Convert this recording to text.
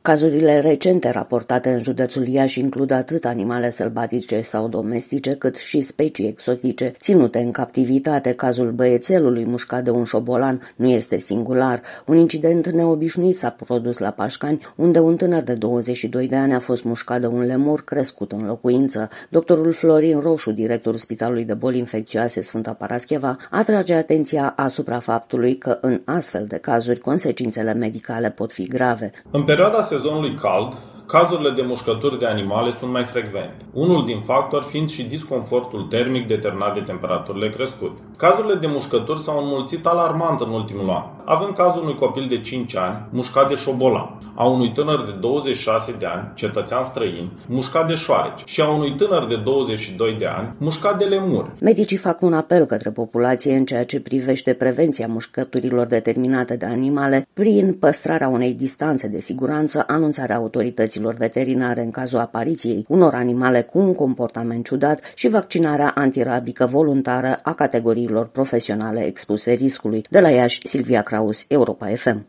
Cazurile recente raportate în județul Iași includ atât animale sălbatice sau domestice, cât și specii exotice ținute în captivitate. Cazul băiețelului mușcat de un șobolan nu este singular. Un incident neobișnuit s-a produs la Pașcani, unde un tânăr de 22 de ani a fost mușcat de un lemur crescut în locuință. Doctorul Florin Roșu, directorul Spitalului de Boli Infecțioase Sfânta Parascheva, atrage atenția asupra faptului că în astfel de cazuri consecințele medicale pot fi grave. În perioada sezonului cald, cazurile de mușcături de animale sunt mai frecvente, unul din factori fiind și disconfortul termic determinat de temperaturile crescute. Cazurile de mușcături s-au înmulțit alarmant în ultimul an. Avem cazul unui copil de 5 ani mușcat de șobolan, a unui tânăr de 26 de ani, cetățean străin, mușcat de șoareci și a unui tânăr de 22 de ani mușcat de lemuri. Medicii fac un apel către populație în ceea ce privește prevenția mușcăturilor determinate de animale prin păstrarea unei distanțe de siguranță, anunțarea autorităților veterinare în cazul apariției unor animale cu un comportament ciudat și vaccinarea antirabică voluntară a categoriilor profesionale expuse riscului. De la Iași, Silvia Kraus, Europa FM.